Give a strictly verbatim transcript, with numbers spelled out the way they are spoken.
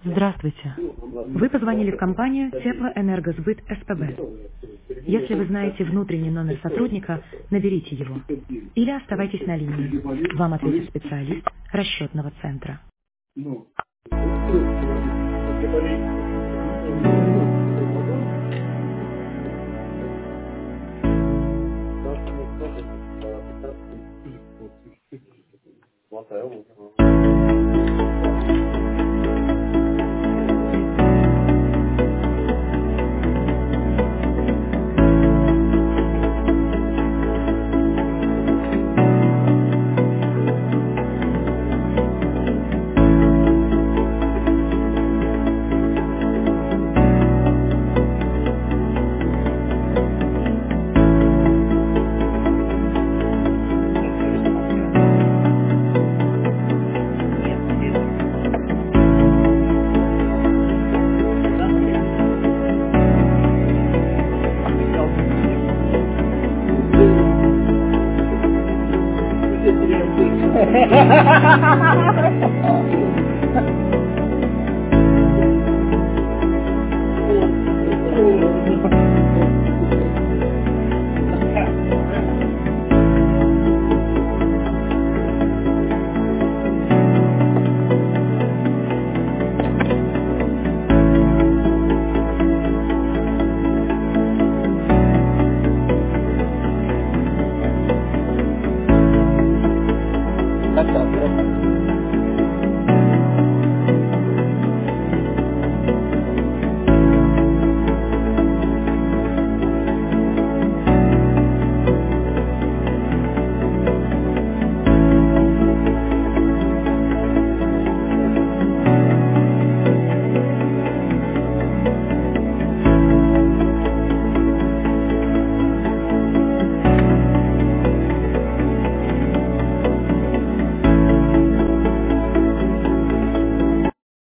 Здравствуйте. Вы позвонили в компанию Теплоэнергосбыт СПБ. Если вы знаете внутренний номер сотрудника, наберите его. Или оставайтесь на линии. Вам ответит специалист расчетного центра. Ha ha ha ha ha ha!